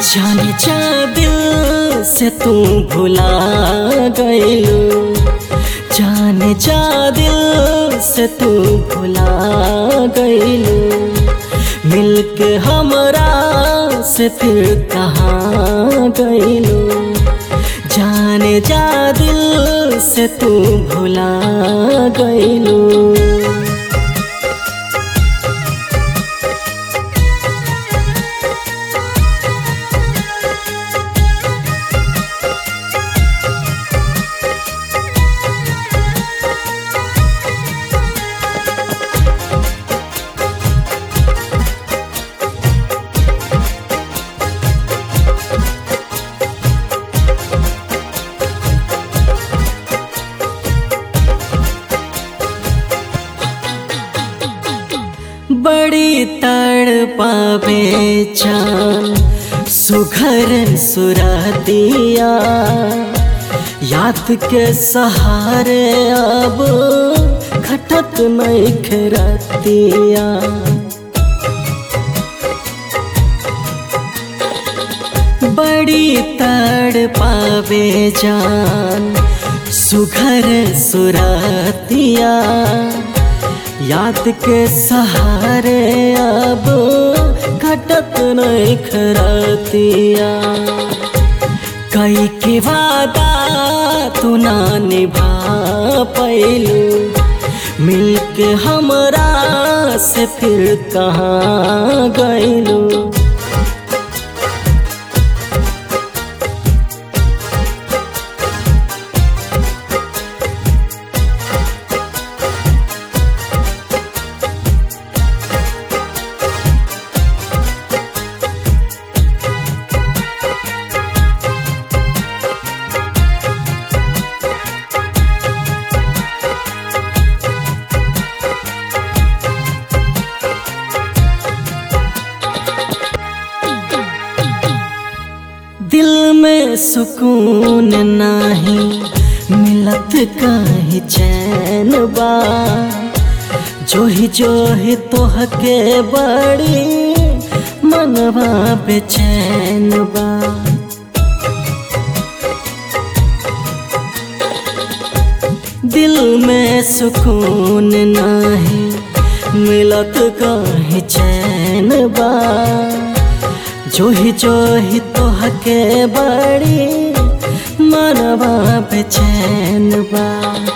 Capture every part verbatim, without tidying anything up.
जाने जा दिल से तू भुला गइलू, जाने जा दिल से तू भुला गइलू। मिलके हमरा से फिर कहाँ गइलू, जाने जा दिल से तू भुला गइलू। बड़ी तड़पावे जान सुघर सुरतिया, याद के सहारे अब खटत नहीं खरतिया। बड़ी तड़पावे जान सुघर सुरतिया, याद के सहारे अब घटत नहीं खरतिया। कई के वादा तू ना निभा पैलू, मिलके हमरा से फिर कहाँ गइलू। दिल में सुकून नहीं मिलत कहीं चैन बा, जो ही जो ही तोहके बड़ी मनवा बेचैन बा। दिल में सुकून नहीं मिलत कहीं चैन बा, जो ही जो ही तोहके बड़ी मनवा बेचैन बा।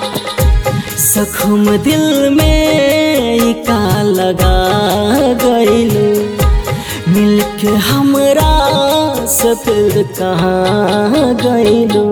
जख्म दिल में का लगा गइलू, मिलके हमरा से फिर कहाँ गइलू।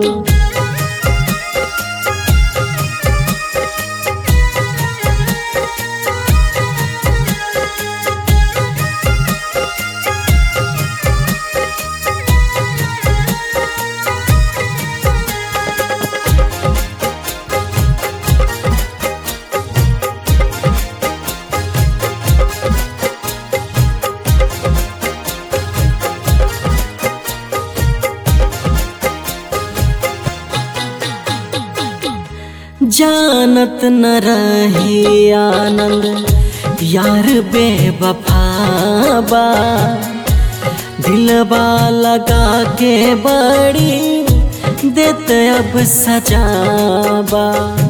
जानत न रही आनंद यार बेवफा बा, दिलवा लगा के बड़ी देते अब सजाबा।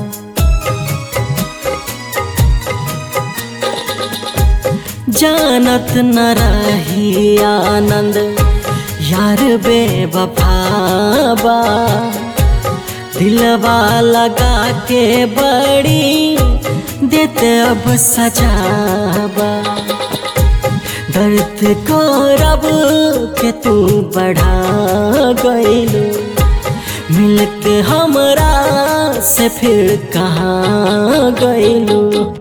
जानत न रही आनंद यार बेवफा बा, दिलवा लगा के बड़ी देते अब सजाबा। दर्द को रब के तू बढ़ा गइलू, मिलके हमरा से फिर कहाँ गइलू।